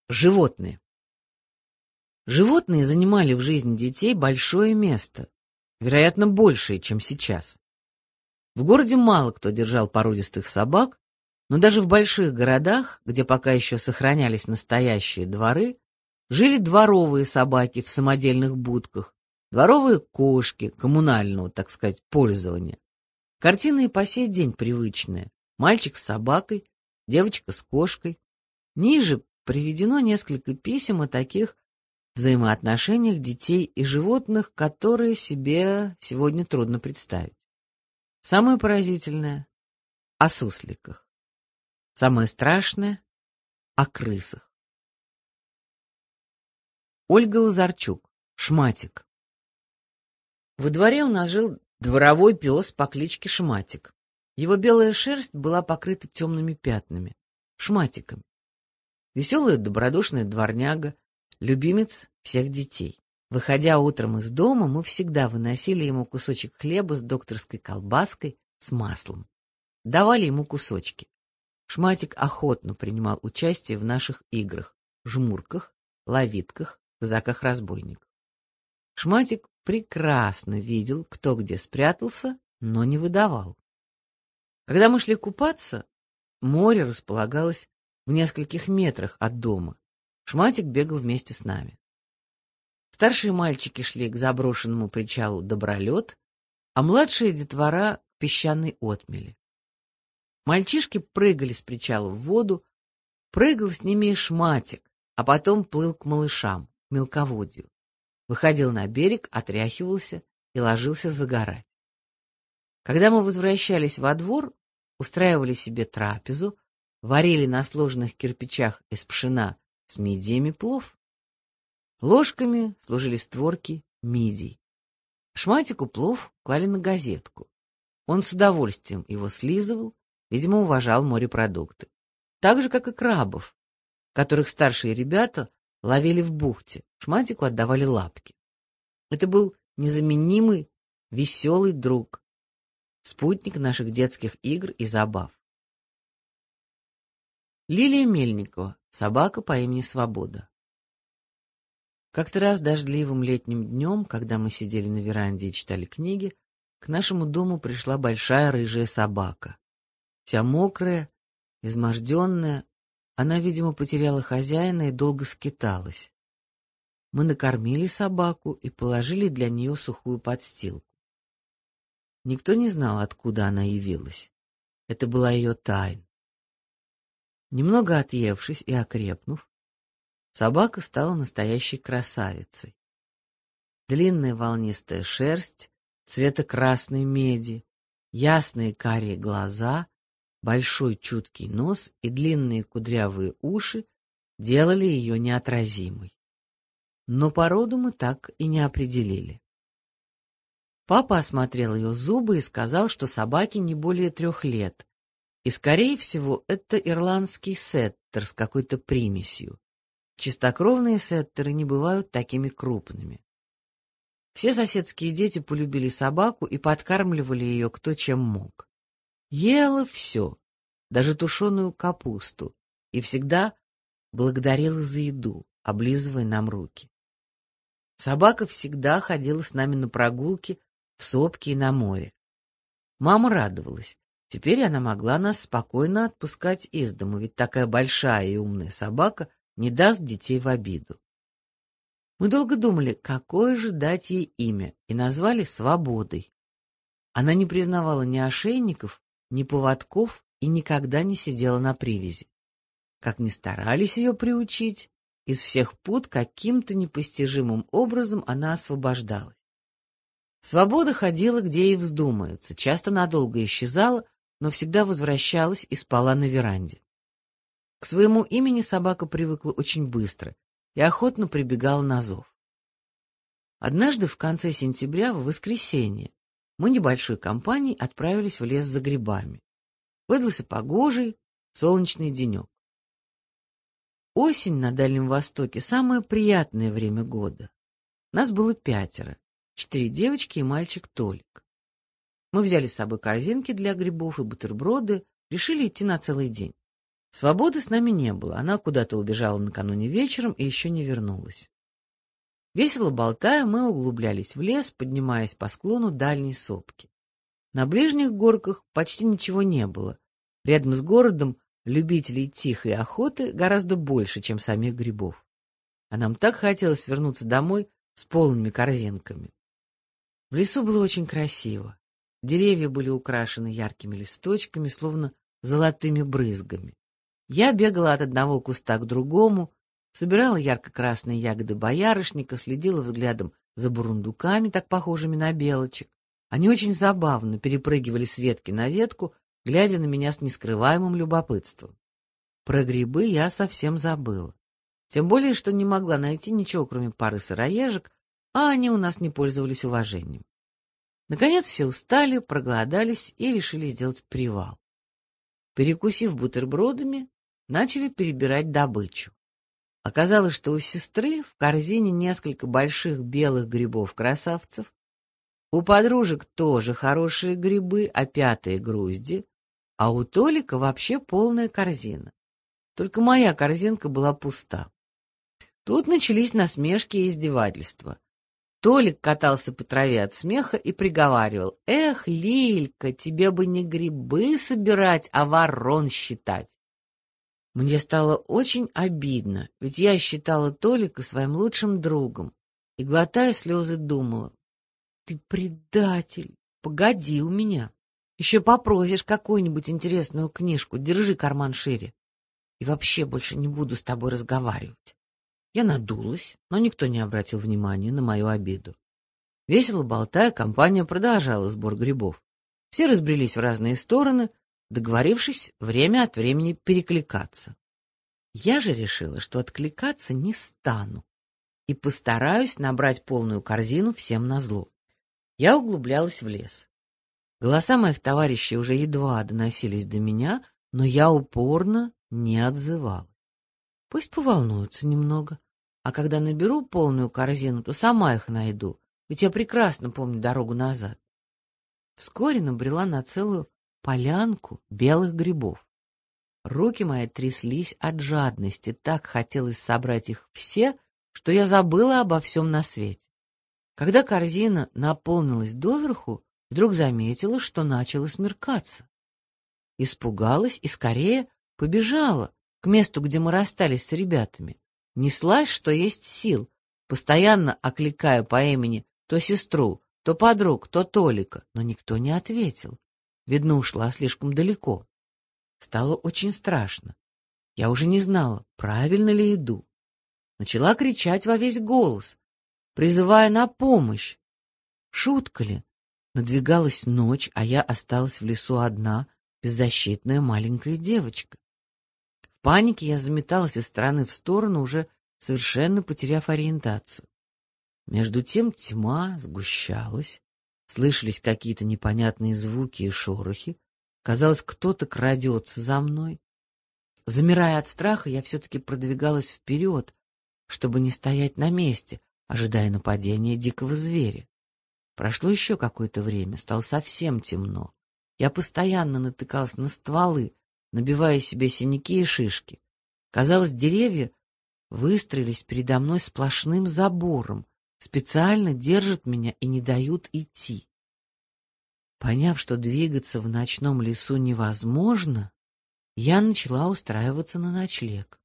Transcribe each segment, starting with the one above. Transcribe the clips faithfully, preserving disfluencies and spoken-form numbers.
Животные. Животные занимали в жизни детей большое место, вероятно, большее, чем сейчас. В городе мало кто держал породистых собак, но даже в больших городах, где пока еще сохранялись настоящие дворы, жили дворовые собаки в самодельных будках, дворовые кошки коммунального, так сказать, пользования. Картина и по сей день привычная: мальчик с собакой, девочка с кошкой. Ниже приведено несколько писем о таких взаимоотношениях детей и животных, которые себе сегодня трудно представить. Самое поразительное — о сусликах. Самое страшное — о крысах. Ольга Лазарчук. Шматик. Во дворе у нас жил дворовой пес по кличке Шматик. Его белая шерсть была покрыта темными пятнами — шматиками. Веселая добродушная дворняга, любимец всех детей. Выходя утром из дома, мы всегда выносили ему кусочек хлеба с докторской колбаской с маслом. Давали ему кусочки. Шматик охотно принимал участие в наших играх: жмурках, ловитках, казаках-разбойниках. Шматик прекрасно видел, кто где спрятался, но не выдавал. Когда мы шли купаться, море располагалось в нескольких метрах от дома. Шматик бегал вместе с нами. Старшие мальчики шли к заброшенному причалу Добролет, а младшие детвора — к песчаной отмели. Мальчишки прыгали с причала в воду, прыгал с ними и Шматик, а потом плыл к малышам, к мелководью. Выходил на берег, отряхивался и ложился загорать. Когда мы возвращались во двор, устраивали себе трапезу, варили на сложенных кирпичах из пшена с мидиями плов. Ложками служили створки мидий. Шматику плов клали на газетку. Он с удовольствием его слизывал, видимо, уважал морепродукты. Так же, как и крабов, которых старшие ребята ловили в бухте, Шматику отдавали лапки. Это был незаменимый, веселый друг, спутник наших детских игр и забав. Лилия Мельникова. Собака по имени Свобода. Как-то раз дождливым летним днем, когда мы сидели на веранде и читали книги, к нашему дому пришла большая рыжая собака. Вся мокрая, изможденная, она, видимо, потеряла хозяина и долго скиталась. Мы накормили собаку и положили для нее сухую подстилку. Никто не знал, откуда она явилась. Это была ее тайна. Немного отъевшись и окрепнув, собака стала настоящей красавицей. Длинная волнистая шерсть цвета красной меди, ясные карие глаза, большой чуткий нос и длинные кудрявые уши делали ее неотразимой. Но породу мы так и не определили. Папа осмотрел ее зубы и сказал, что собаке не более трех лет, и, скорее всего, это ирландский сеттер с какой-то примесью. Чистокровные сеттеры не бывают такими крупными. Все соседские дети полюбили собаку и подкармливали ее кто чем мог. Ела все, даже тушеную капусту, и всегда благодарила за еду, облизывая нам руки. Собака всегда ходила с нами на прогулки в сопки и на море. Мама радовалась. Теперь она могла нас спокойно отпускать из дому, ведь такая большая и умная собака не даст детей в обиду. Мы долго думали, какое же дать ей имя, и назвали Свободой. Она не признавала ни ошейников, ни поводков и никогда не сидела на привязи. Как ни старались ее приучить, из всех пут каким-то непостижимым образом она освобождалась. Свобода ходила, где ей вздумается, часто надолго исчезала, но всегда возвращалась и спала на веранде. К своему имени собака привыкла очень быстро и охотно прибегала на зов. Однажды в конце сентября, в воскресенье, мы небольшой компанией отправились в лес за грибами. Выдался погожий, солнечный денек. Осень на Дальнем Востоке — самое приятное время года. Нас было пятеро, четыре девочки и мальчик Толик. Мы взяли с собой корзинки для грибов и бутерброды, решили идти на целый день. Свободы с нами не было, она куда-то убежала накануне вечером и еще не вернулась. Весело болтая, мы углублялись в лес, поднимаясь по склону дальней сопки. На ближних горках почти ничего не было. Рядом с городом любителей тихой охоты гораздо больше, чем самих грибов. А нам так хотелось вернуться домой с полными корзинками. В лесу было очень красиво. Деревья были украшены яркими листочками, словно золотыми брызгами. Я бегала от одного куста к другому, собирала ярко-красные ягоды боярышника, следила взглядом за бурундуками, так похожими на белочек. Они очень забавно перепрыгивали с ветки на ветку, глядя на меня с нескрываемым любопытством. Про грибы я совсем забыла. Тем более, что не могла найти ничего, кроме пары сыроежек, а они у нас не пользовались уважением. Наконец все устали, проголодались и решили сделать привал. Перекусив бутербродами, начали перебирать добычу. Оказалось, что у сестры в корзине несколько больших белых грибов-красавцев, у подружек тоже хорошие грибы, опятые грузди, а у Толика вообще полная корзина. Только моя корзинка была пуста. Тут начались насмешки и издевательства. Толик катался по траве от смеха и приговаривал: «Эх, Лилька, тебе бы не грибы собирать, а ворон считать». Мне стало очень обидно, ведь я считала Толика своим лучшим другом и, глотая слезы, думала: «Ты предатель, погоди у меня. Еще попросишь какую-нибудь интересную книжку, держи карман шире. И вообще больше не буду с тобой разговаривать». Я надулась, но никто не обратил внимания на мою обиду. Весело болтая, компания продолжала сбор грибов. Все разбрелись в разные стороны, договорившись время от времени перекликаться. Я же решила, что откликаться не стану и постараюсь набрать полную корзину всем назло. Я углублялась в лес. Голоса моих товарищей уже едва доносились до меня, но я упорно не отзывалась. Пусть поволнуются немного, а когда наберу полную корзину, то сама их найду, ведь я прекрасно помню дорогу назад. Вскоре набрела на целую полянку белых грибов. Руки мои тряслись от жадности, так хотелось собрать их все, что я забыла обо всем на свете. Когда корзина наполнилась доверху, вдруг заметила, что начало смеркаться. Испугалась и скорее побежала к месту, где мы расстались с ребятами. Неслась, что есть сил, постоянно окликая по имени то сестру, то подруг, то Толика, но никто не ответил. Видно, ушла слишком далеко. Стало очень страшно. Я уже не знала, правильно ли иду. Начала кричать во весь голос, призывая на помощь. Шутка ли? Надвигалась ночь, а я осталась в лесу одна, беззащитная маленькая девочка. В панике я заметалась из стороны в сторону, уже совершенно потеряв ориентацию. Между тем тьма сгущалась, слышались какие-то непонятные звуки и шорохи. Казалось, кто-то крадется за мной. Замирая от страха, я все-таки продвигалась вперед, чтобы не стоять на месте, ожидая нападения дикого зверя. Прошло еще какое-то время, стало совсем темно. Я постоянно натыкалась на стволы, набивая себе синяки и шишки. Казалось, деревья выстроились передо мной сплошным забором, специально держат меня и не дают идти. Поняв, что двигаться в ночном лесу невозможно, я начала устраиваться на ночлег.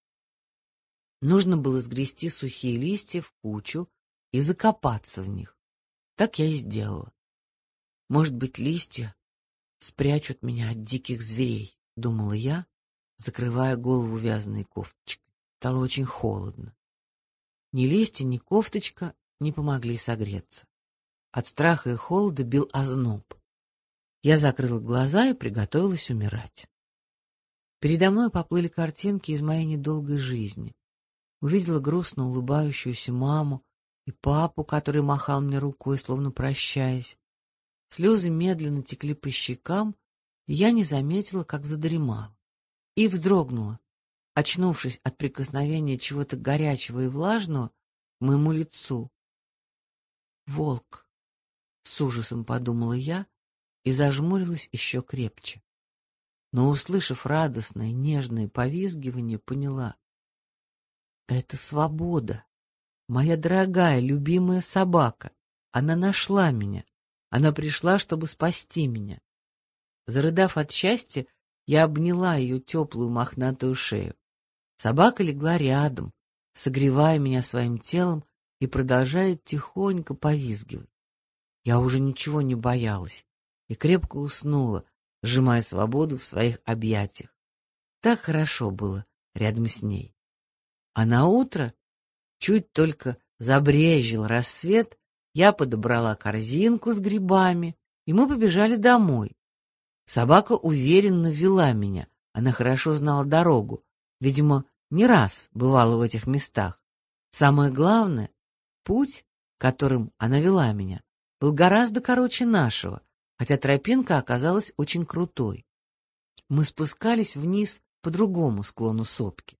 Нужно было сгрести сухие листья в кучу и закопаться в них. Так я и сделала. Может быть, листья спрячут меня от диких зверей, думала я, закрывая голову вязаной кофточкой. Стало очень холодно. Ни листья, ни кофточка не помогли согреться. От страха и холода бил озноб. Я закрыла глаза и приготовилась умирать. Передо мной поплыли картинки из моей недолгой жизни. Увидела грустно улыбающуюся маму и папу, который махал мне рукой, словно прощаясь. Слезы медленно текли по щекам, и я не заметила, как задремала. И вздрогнула, очнувшись от прикосновения чего-то горячего и влажного к моему лицу. «Волк!» — с ужасом подумала я и зажмурилась еще крепче. но, услышав радостное, нежное повизгивание, поняла — это свобода. Моя дорогая, любимая собака. Она нашла меня. Она пришла, чтобы спасти меня. Зарыдав от счастья, я обняла ее теплую мохнатую шею. Собака легла рядом, согревая меня своим телом и продолжает тихонько повизгивать. Я уже ничего не боялась и крепко уснула, сжимая свободу в своих объятиях. Так хорошо было рядом с ней. А на утро, чуть только забрезжил рассвет, я подобрала корзинку с грибами, и мы побежали домой. Собака уверенно вела меня, она хорошо знала дорогу, видимо, не раз бывала в этих местах. Самое главное, путь, которым она вела меня, был гораздо короче нашего, хотя тропинка оказалась очень крутой. Мы спускались вниз по другому склону сопки.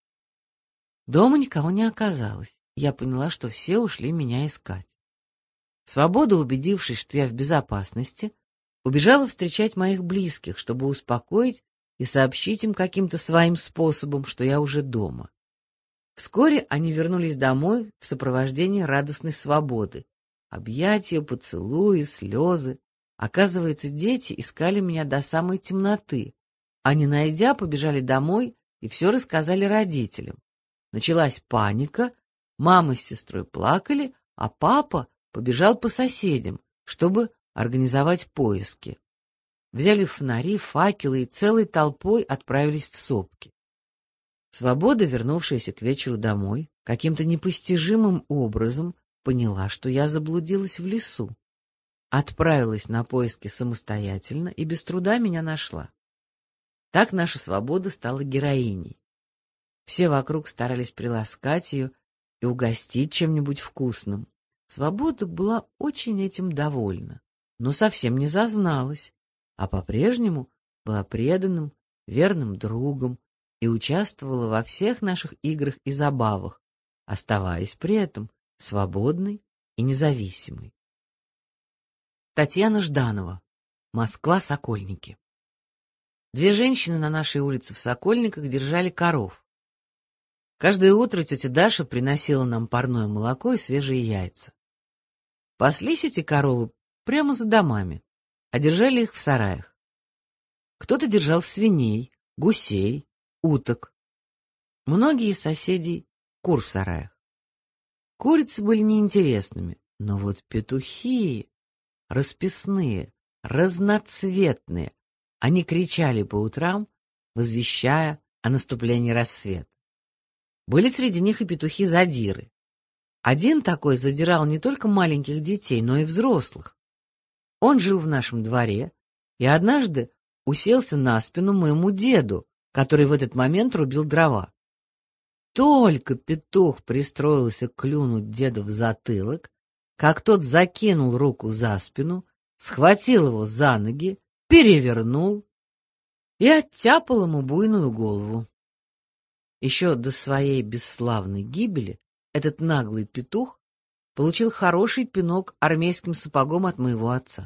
Дома никого не оказалось. Я поняла, что все ушли меня искать. Свобода, убедившись, что я в безопасности, убежала встречать моих близких, чтобы успокоить и сообщить им каким-то своим способом, что я уже дома. Вскоре они вернулись домой в сопровождении радостной свободы. Объятия, поцелуи, слезы. Оказывается, дети искали меня до самой темноты, а не найдя, побежали домой и все рассказали родителям. Началась паника, мама с сестрой плакали, а папа побежал по соседям, чтобы организовать поиски. Взяли фонари, факелы и целой толпой отправились в сопки. Свобода, вернувшаяся к вечеру домой, каким-то непостижимым образом поняла, что я заблудилась в лесу. Отправилась на поиски самостоятельно и без труда меня нашла. Так наша Свобода стала героиней. Все вокруг старались приласкать ее и угостить чем-нибудь вкусным. Свобода была очень этим довольна, но совсем не зазналась, а по-прежнему была преданным, верным другом и участвовала во всех наших играх и забавах, оставаясь при этом свободной и независимой. Татьяна Жданова. Москва, Сокольники. Две женщины на нашей улице в Сокольниках держали коров. Каждое утро тетя Даша приносила нам парное молоко и свежие яйца. Паслись эти коровы прямо за домами, а держали их в сараях. Кто-то держал свиней, гусей, уток. Многие из соседей кур в сараях. Курицы были неинтересными, но вот петухи расписные, разноцветные. Они кричали по утрам, возвещая о наступлении рассвета. Были среди них и петухи-задиры. Один такой задирал не только маленьких детей, но и взрослых. Он жил в нашем дворе и однажды уселся на спину моему деду, который в этот момент рубил дрова. Только петух пристроился клюнуть деда в затылок, как тот закинул руку за спину, схватил его за ноги, перевернул и оттяпал ему буйную голову. Еще до своей бесславной гибели этот наглый петух получил хороший пинок армейским сапогом от моего отца.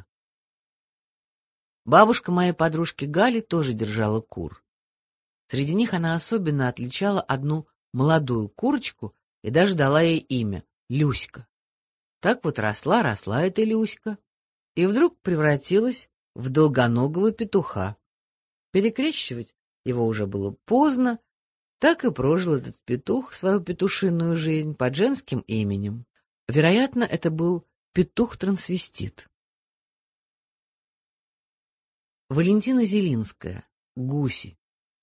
Бабушка моей подружки Гали тоже держала кур. Среди них она особенно отличала одну молодую курочку и даже дала ей имя — Люська. Так вот росла, росла эта Люська, и вдруг превратилась в долгоногого петуха. Перекрещивать его уже было поздно, так и прожил этот петух свою петушиную жизнь под женским именем. Вероятно, это был петух-трансвестит. Валентина Зелинская. Гуси.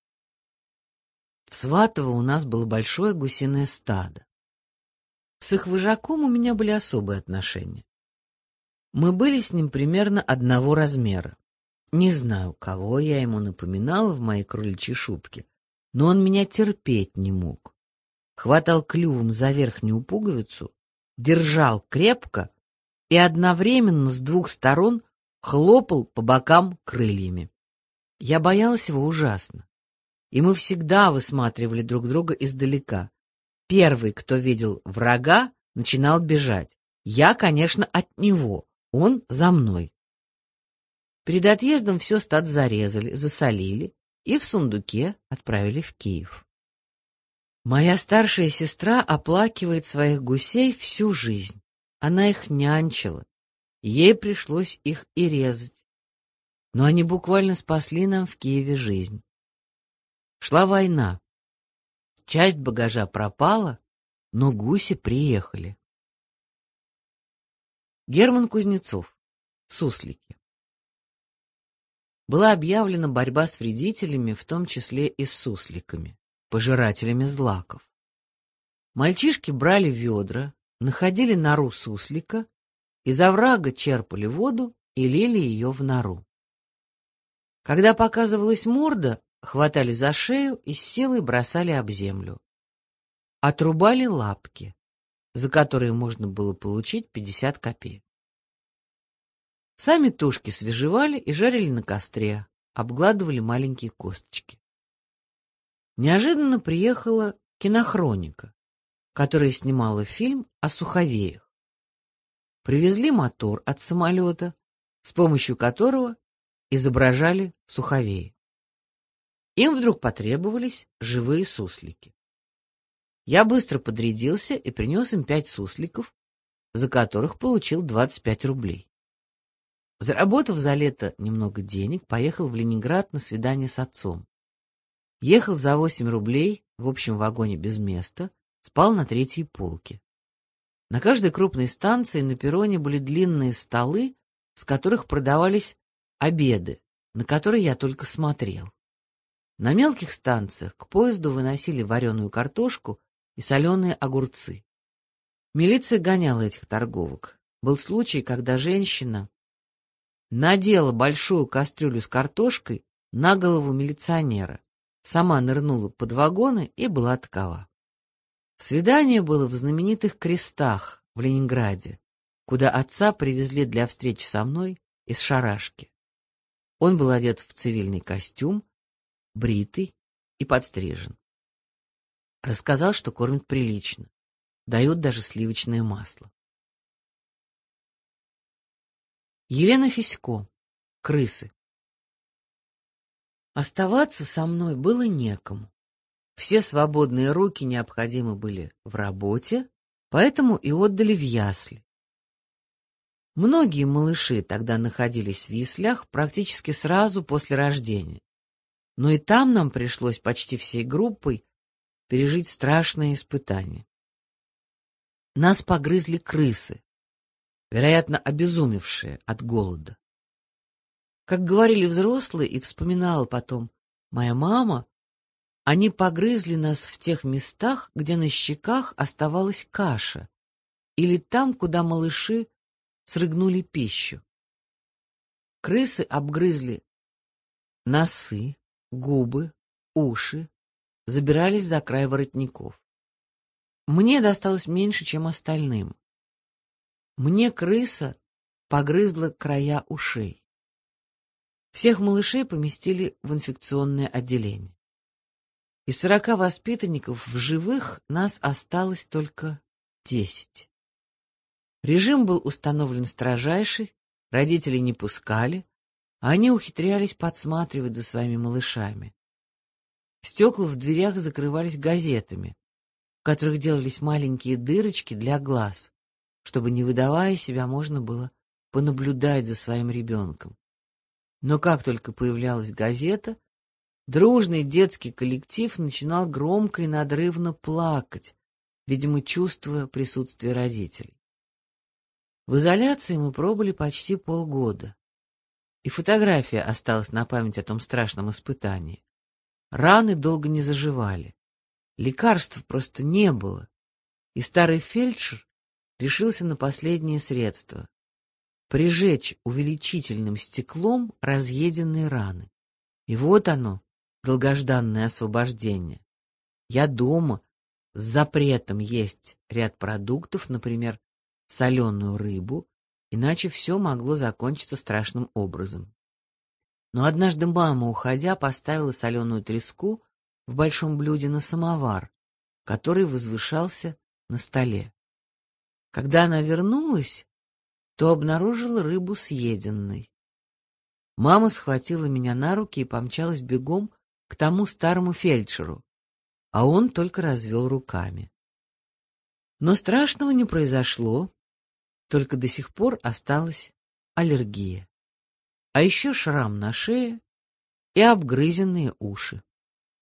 В Сватово у нас было большое гусиное стадо. С их вожаком у меня были особые отношения. Мы были с ним примерно одного размера. Не знаю, кого я ему напоминала в моей кроличьей шубке, но он меня терпеть не мог. Хватал клювом за верхнюю пуговицу, держал крепко и одновременно с двух сторон хлопал по бокам крыльями. Я боялась его ужасно, и мы всегда высматривали друг друга издалека. Первый, кто видел врага, начинал бежать. Я, конечно, от него, он за мной. Перед отъездом все стадо зарезали, засолили и в сундуке отправили в Киев. Моя старшая сестра оплакивает своих гусей всю жизнь. Она их нянчила. Ей пришлось их и резать. Но они буквально спасли нам в Киеве жизнь. Шла война. Часть багажа пропала, но гуси приехали. Герман Кузнецов. Суслики. Была объявлена борьба с вредителями, в том числе и с сусликами, пожирателями злаков. Мальчишки брали ведра, находили нору суслика, из оврага черпали воду и лили ее в нору. Когда показывалась морда, хватали за шею и с силой бросали об землю. Отрубали лапки, за которые можно было получить пятьдесят копеек. Сами тушки свежевали и жарили на костре, обгладывали маленькие косточки. Неожиданно приехала кинохроника, которая снимала фильм о суховеях. Привезли мотор от самолета, с помощью которого изображали суховеи. Им вдруг потребовались живые суслики. Я быстро подрядился и принес им пять сусликов, за которых получил двадцать пять рублей. Заработав за лето немного денег, поехал в Ленинград на свидание с отцом. Ехал за восемь рублей в общем вагоне без места, спал на третьей полке. На каждой крупной станции на перроне были длинные столы, с которых продавались обеды, на которые я только смотрел. На мелких станциях к поезду выносили вареную картошку и соленые огурцы. Милиция гоняла этих торговок. Был случай, когда женщина надела большую кастрюлю с картошкой на голову милиционера, сама нырнула под вагоны и была такова. Свидание было в знаменитых Крестах в Ленинграде, куда отца привезли для встречи со мной из шарашки. Он был одет в цивильный костюм, бритый и подстрижен. Рассказал, что кормят прилично, дают даже сливочное масло. Елена Фисько. Крысы. Оставаться со мной было некому. Все свободные руки необходимы были в работе, поэтому и отдали в ясли. Многие малыши тогда находились в яслях практически сразу после рождения. Но и там нам пришлось почти всей группой пережить страшные испытания. Нас погрызли крысы, вероятно, обезумевшие от голода. Как говорили взрослые и вспоминала потом моя мама, они погрызли нас в тех местах, где на щеках оставалась каша, или там, куда малыши срыгнули пищу. Крысы обгрызли носы, губы, уши, забирались за край воротников. Мне досталось меньше, чем остальным. Мне крыса погрызла края ушей. Всех малышей поместили в инфекционное отделение. Из сорока воспитанников в живых нас осталось только десять. Режим был установлен строжайший, родители не пускали, а они ухитрялись подсматривать за своими малышами. Стекла в дверях закрывались газетами, в которых делались маленькие дырочки для глаз, чтобы, не выдавая себя, можно было понаблюдать за своим ребенком. Но как только появлялась газета, дружный детский коллектив начинал громко и надрывно плакать, видимо, чувствуя присутствие родителей. В изоляции мы пробыли почти полгода, и фотография осталась на память о том страшном испытании. Раны долго не заживали, лекарств просто не было, и старый фельдшер решился на последнее средство — прижечь увеличительным стеклом разъеденные раны. И вот оно, долгожданное освобождение. Я дома с запретом есть ряд продуктов, например, соленую рыбу, иначе все могло закончиться страшным образом. Но однажды мама, уходя, поставила соленую треску в большом блюде на самовар, который возвышался на столе. Когда она вернулась, то обнаружила рыбу съеденной. Мама схватила меня на руки и помчалась бегом к тому старому фельдшеру, а он только развел руками. Но страшного не произошло, только до сих пор осталась аллергия. А еще шрам на шее и обгрызенные уши.